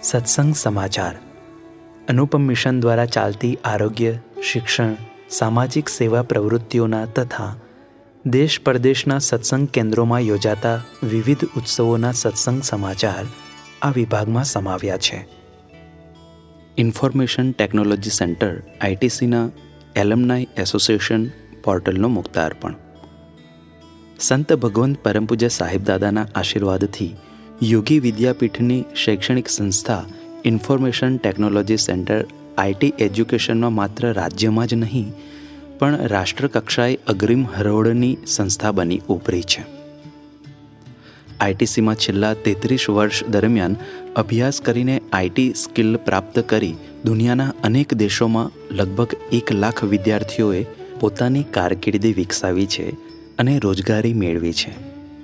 સત્સંગ સમાચાર અનુપમ મિશન દ્વારા ચાલતી આરોગ્ય, શિક્ષણ, સામાજિક સેવા પ્રવૃત્તિઓના તથા દેશ પરદેશના સત્સંગ કેન્દ્રોમાં યોજાતા વિવિધ ઉત્સવોના સત્સંગ સમાચાર આ વિભાગમાં સમાવ્યા છે. ઇન્ફોર્મેશન ટેકનોલોજી સેન્ટર આઈટીસીના એલમનાઈ એસોસિએશન પોર્ટલનો મુક્તાર્પણ. સંત ભગવંત પરમપૂજ્ય સાહેબદાદાના આશીર્વાદથી યોગી વિદ્યાપીઠની શૈક્ષણિક સંસ્થા ઇન્ફોર્મેશન ટેકનોલોજી સેન્ટર આઈટી એજ્યુકેશનમાં માત્ર રાજ્યમાં જ નહીં પણ રાષ્ટ્રકક્ષાએ અગ્રીમ હરોળની સંસ્થા બની ઉભરી છે. આઈટીસીમાં છેલ્લા 33 વર્ષ દરમિયાન અભ્યાસ કરીને આઈટી સ્કિલ પ્રાપ્ત કરી દુનિયાના અનેક દેશોમાં લગભગ 1 લાખ વિદ્યાર્થીઓએ પોતાની કારકિર્દી વિકસાવી છે અને રોજગારી મેળવી છે.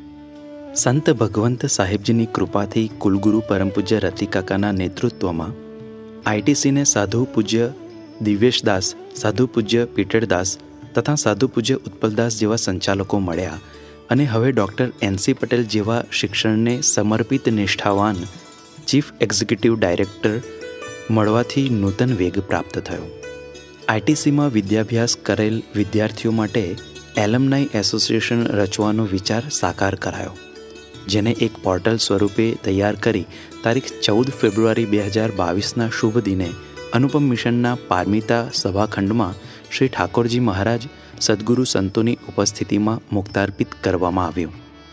સંત ભગવંત સાહેબજીની કૃપાથી કુલગુરુ પરમપૂજ્ય રતિકાકાના નેતૃત્વમાં આઈટીસીને સાધુ પૂજ્ય દિવ્યેશદાસ, સાધુ પૂજ્ય પીટરદાસ તથા સાધુ પૂજ્ય ઉત્પલદાસ જેવા સંચાલકો મળ્યા અને હવે ડૉક્ટર એનસી પટેલ જેવા શિક્ષણને સમર્પિત નિષ્ઠાવાન ચીફ એક્ઝિક્યુટિવ ડાયરેક્ટર મળવાથી નૂતન વેગ પ્રાપ્ત થયો. આઈટીસીમાં વિદ્યાભ્યાસ કરેલ વિદ્યાર્થીઓ માટે એલમનાઈ એસોસિએશન રચવાનો વિચાર સાકાર કરાયો, જેને એક પોર્ટલ સ્વરૂપે તૈયાર કરી તારીખ 14 ફેબ્રુઆરી 2022ના શુભ દિને અનુપમ મિશનના પારમિતા સભાખંડમાં શ્રી ઠાકોરજી મહારાજ સદગુરુ સંતોની ઉપસ્થિતિમાં મુક્તાર્પિત કરવામાં આવ્યું.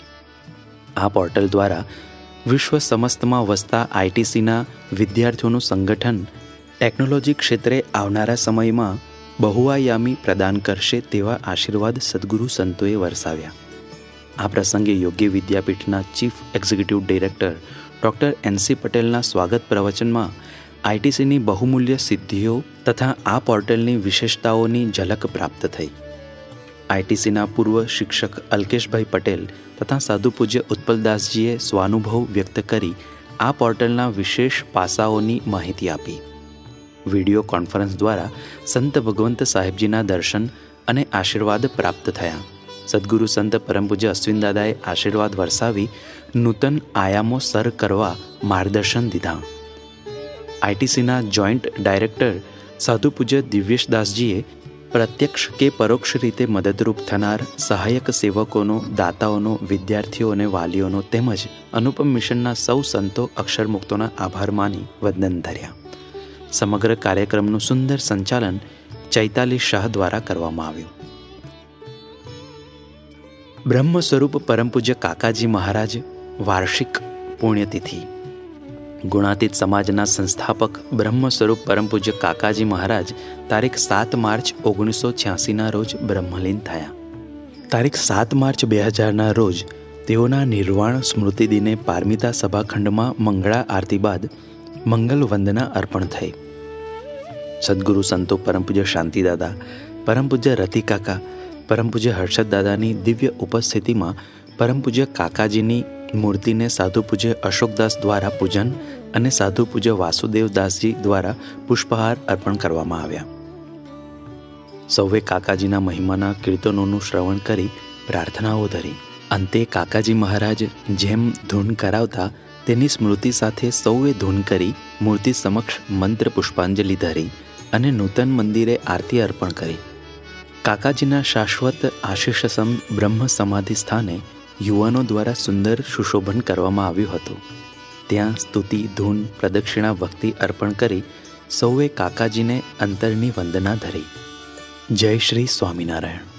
આ પોર્ટલ દ્વારા વિશ્વ સમસ્તમાં વસતા આઈટીસીના વિદ્યાર્થીઓનું સંગઠન ટેકનોલોજી ક્ષેત્રે આવનારા સમયમાં બહુઆયામી પ્રદાન કરશે તેવા આશીર્વાદ સદગુરુ સંતોએ વરસાવ્યા. આ પ્રસંગે યોગી વિદ્યાપીઠના chief executive director doctor NC પટેલના સ્વાગત પ્રવચનમાં આઈટીસીની બહુમૂલ્ય સિદ્ધિઓ તથા આ પોર્ટલની વિશેષતાઓની ઝલક પ્રાપ્ત થઈ. આઈટીસીના પૂર્વ શિક્ષક અલ્કેશભાઈ પટેલ તથા સાધુ પૂજ્ય ઉત્પલદાસજીએ સ્વાનુભવ વ્યક્ત કરી આ પોર્ટલના વિશેષ પાસાઓની માહિતી આપી. વિડીયો કોન્ફરન્સ દ્વારા સંત ભગવંત સાહેબજીના દર્શન અને આશીર્વાદ પ્રાપ્ત થયા. સદગુરુ સંત પરમપૂજ્ય અશ્વિનદાદાએ આશીર્વાદ વરસાવી નૂતન આયામો સર કરવા માર્ગદર્શન દીધા. આઈટીસીના જોઈન્ટ ડાયરેક્ટર સાધુ પૂજ્ય દિવ્યેશદાસજીએ પ્રત્યક્ષ કે પરોક્ષ રીતે મદદરૂપ થનાર સહાયક સેવકોનો, દાતાઓનો, વિદ્યાર્થીઓ અને વાલીઓનો તેમજ અનુપમ મિશનના સૌ સંતો અક્ષરમુક્તોના આભાર માની વંદન ધર્યા. સમગ્ર કાર્યક્રમનું સુંદર સંચાલન ચૈતાલી શાહ દ્વારા કરવામાં આવ્યું. બ્રહ્મ સ્વરૂપ પરમપૂજ્ય કાકાજી મહારાજ વાર્ષિક પુણ્યતિથિ. ગુણાતીત સમાજના સંસ્થાપક બ્રહ્મ સ્વરૂપ પરમપૂજ્ય કાકાજી મહારાજ તારીખ 7 માર્ચ 1986ના રોજ બ્રહ્મલીન થયા. તારીખ 7 માર્ચ 2000ના રોજ તેઓના નિર્વાણ સ્મૃતિ દિને પારમિતા સભાખંડમાં મંગળા આરતી બાદ મંગલ વંદના અર્પણ થઈ. સદગુરુ સંતો પરમપૂજ્ય શાંતિદાદા, પરમપૂજ્ય રતિકાકા, પરમપૂજ્ય હર્ષદદાદાની દિવ્ય ઉપસ્થિતિમાં પરમપૂજ્ય કાકાજીની મૂર્તિને સાધુ પૂજ્ય અશોકદાસ દ્વારા પૂજન અને સાધુ પૂજ્ય વાસુદેવદાસજી દ્વારા પુષ્પહાર અર્પણ કરવામાં આવ્યા. સૌએ કાકાજીના મહિમાના કીર્તનોનું શ્રવણ કરી પ્રાર્થનાઓ ધરી. અંતે કાકાજી મહારાજ જેમ ધૂન કરાવતા તેની સ્મૃતિ સાથે સૌએ ધૂન કરી મૂર્તિ સમક્ષ મંત્ર પુષ્પાંજલિ ધરી અને નૂતન મંદિરે આરતી અર્પણ કરી. કાકાજીના શાશ્વત આશીષસમ બ્રહ્મ સમાધિ સ્થાને યુવાનો દ્વારા સુંદર સુશોભન કરવામાં આવ્યું હતું. ત્યાં સ્તુતિ, ધૂન, પ્રદક્ષિણા, ભક્તિ અર્પણ કરી સૌએ કાકાજીને અંતરની વંદના ધરી. જય શ્રી સ્વામિનારાયણ.